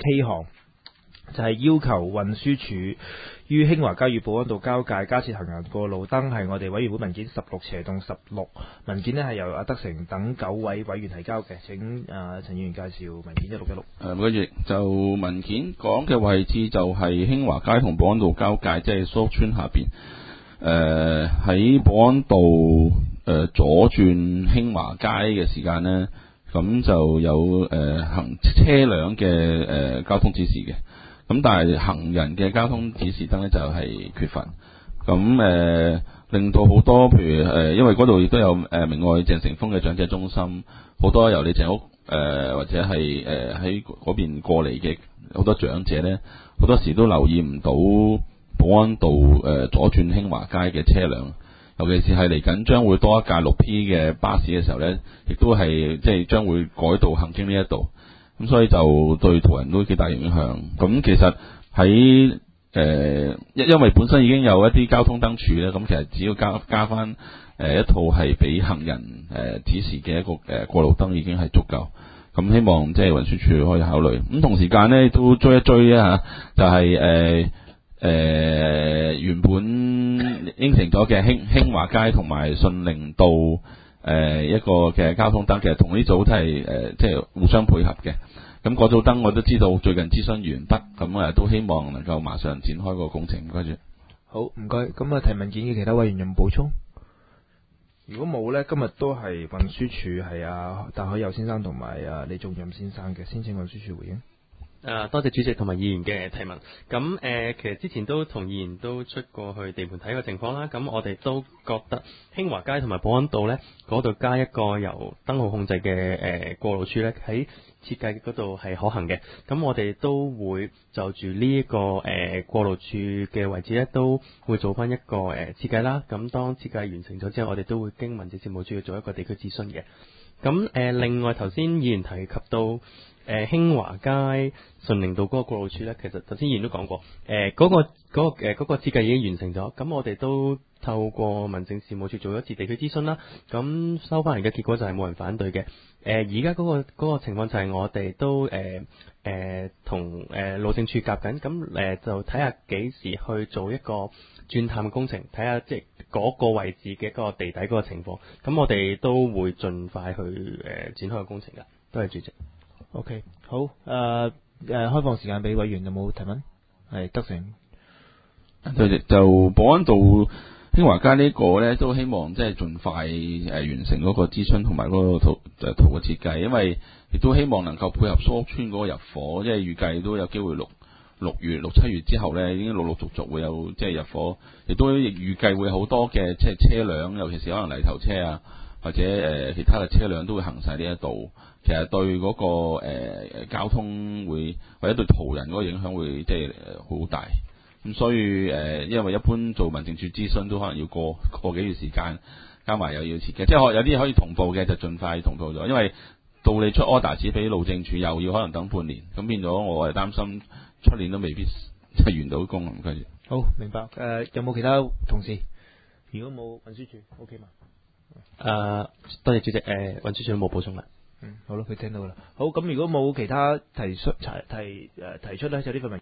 K 項，就係要求運輸署於興華街與保安道交界加設行人過路燈，係我哋委員會文件16/16文件呢係由阿德成等9位委員提交嘅。請陳議員介紹文件1616。 唔該住，就文件講嘅位置就係興華街同保安道交界，即係蘇屋村下邊。喺保安道左轉興華街嘅時間呢，咁就有行車輛嘅交通指示嘅。咁但係行人嘅交通指示燈呢就係缺乏，咁令到好多譬如因為嗰度亦都有明愛鄭成峰嘅長者中心，好多由你鄭屋或者係喺嗰邊過嚟嘅好多長者呢，好多時都留意唔到保安道左轉興華街嘅車輛，尤其是係嚟緊將會多一架6P 嘅巴士嘅時候呢，亦都係即係將會改道行經呢一度。咁所以就對途人都幾大影響。咁其實喺因為本身已經有一啲交通燈柱咧，咁其實只要加翻一套係俾行人指示嘅一個過路燈已經係足夠。咁希望即係運輸署可以考慮。咁同時間呢都追一追啊，就係原本應承咗嘅興華街同埋順寧道一個嘅交通燈，其實同呢組都係即係互相配合嘅。咁嗰組燈我都知道最近諮詢完畢，咁都希望能夠馬上展開個工程。唔該住。 好，唔該。咁提文件嘅其他委員有冇補充？如果冇呢，今日都係運輸署係鄧海佑先生同埋李仲任先生嘅，先請運輸署回應。 多謝主席同埋議員嘅提問。咁其實之前都同議員都出過去地盤睇個情況啦。咁我哋都覺得興華街同埋保安道呢嗰度加一個由燈號控制嘅過路處呢，喺設計嗰度係可行嘅。咁我哋都會就住呢一個過路處嘅位置呢，都會做翻一個設計啦。咁當設計完成咗之後，我哋都會經民政事務處去做一個地區諮詢嘅。咁另外頭先議員提及到興華街順寧道嗰個過路處呢，其實頭先議員都講過，嗰個設計已經完成咗。咁我哋都透過民政事務處做一次地區諮詢啦。咁收翻嚟嘅結果就係冇人反對嘅。而家嗰個情況就係我哋都同路政處夾緊，咁就睇下幾時去做一個鑽探工程，睇下即係嗰個位置嘅一個地底嗰個情況。咁我哋都會盡快去展開個工程㗎。多謝主席。 OK， 好，開放時間俾委員，有冇提問？係德成。 就保安道興華街呢個呢，都希望即係盡快完成嗰個諮詢同埋嗰個圖嘅設計，因為亦都希望能夠配合蘇屋村嗰個入伙，即係預計都有機會6、7月之後呢，已經陸陸續續會有即係入伙，亦都預計會好多嘅即係車輛，尤其是可能泥頭車啊，或者其他嘅車輛都會行晒呢一度。其實對嗰個交通會或者對途人嗰個影響會即係好大。咁所以因為一般做民政處諮詢都可能要過幾月時間，加埋又要設計，即係有啲可以同步嘅就盡快同步咗。因為到你出 order 紙俾路政處又要可能等半年，咁變咗我係擔心出年都未必即係完到工。唔該。 好，明白。有冇其他同事？如果冇，運輸處 OK 嘛？ 多謝主席。運輸處冇補充啦。 好啦，佢聽到啦。好，咁如果冇其他提出咧，就呢份文。